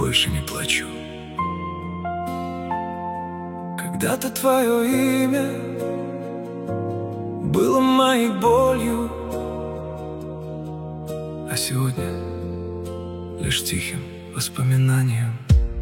больше не плачу. Когда-то твое имя было моей болью, а сегодня лишь тихим воспоминанием.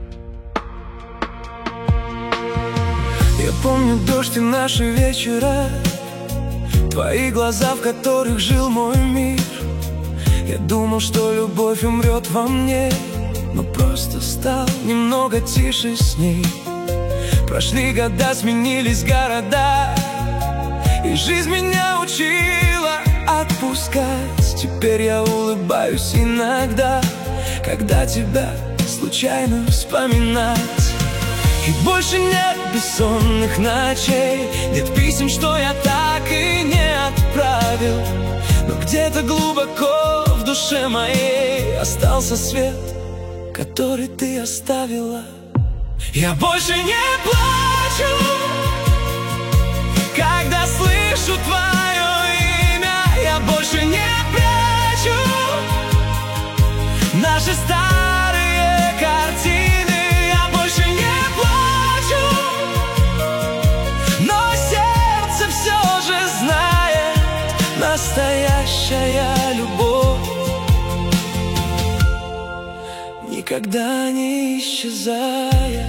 Я помню дождь и наши вечера, твои глаза, в которых жил мой мир. Я думал, что любовь умрет во мне, но просто стал немного тише с ней. Прошли года, сменились города, и жизнь меня учила отпускать. Теперь я улыбаюсь иногда, когда тебя случайно вспоминать. И больше нет бессонных ночей, нет писем, что я так и не отправил. Но где-то глубоко в душе моей остался свет, который ты оставила. Я больше не плачу, когда слышу твое имя. Я больше не прячу наши старые картины. Я больше не плачу, но сердце все же знает: настоящая любовь никогда не исчезает.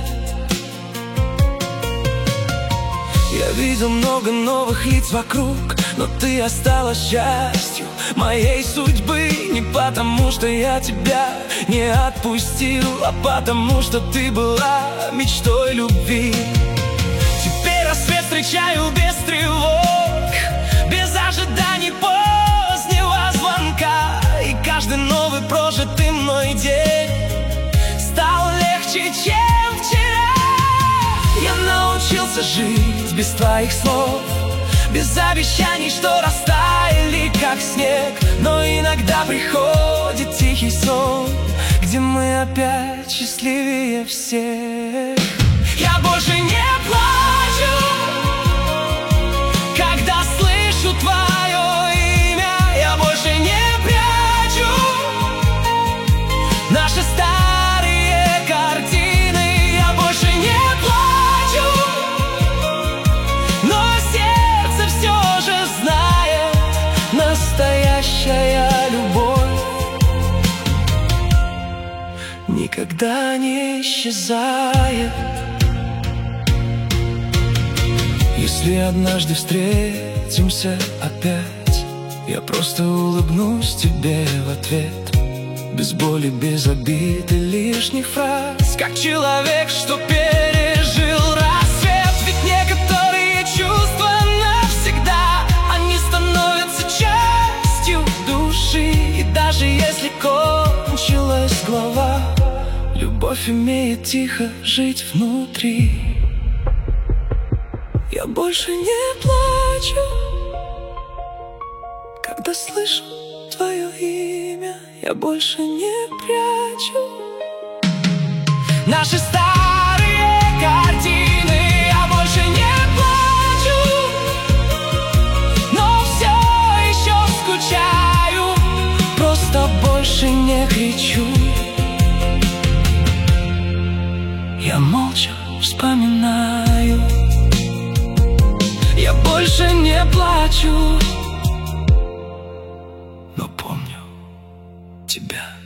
Я видел много новых лиц вокруг, но ты осталась частью моей судьбы. Не потому, что я тебя не отпустил, а потому, что ты была мечтой любви. Теперь рассвет встречаю без тревог, без ожиданий позднего звонка. И каждый новый прожитый мной день стал легче, чем вчера. Я научился жить без твоих слов, без обещаний, что растаяли, как снег. Но иногда приходит тихий сон, где мы опять счастливее всех. Я больше не плачу, когда слышу твое имя. Я больше не прячу наши старые картины. Я больше не плачу, но сердце все же знает: настоящая любовь никогда не исчезает. Если однажды встретимся опять, я просто улыбнусь тебе в ответ, без боли, без обид и лишних фраз, как человек, что пережил рассвет. Ведь некоторые чувства навсегда, они становятся частью души. И даже если кончилась глава, любовь умеет тихо жить внутри. Я больше не плачу, когда слышу твое имя. Я больше не прячу наши старые картины. Я больше не плачу, но все еще скучаю. Просто больше не кричу, я молча вспоминаю. Я больше не плачу, но помню тебя.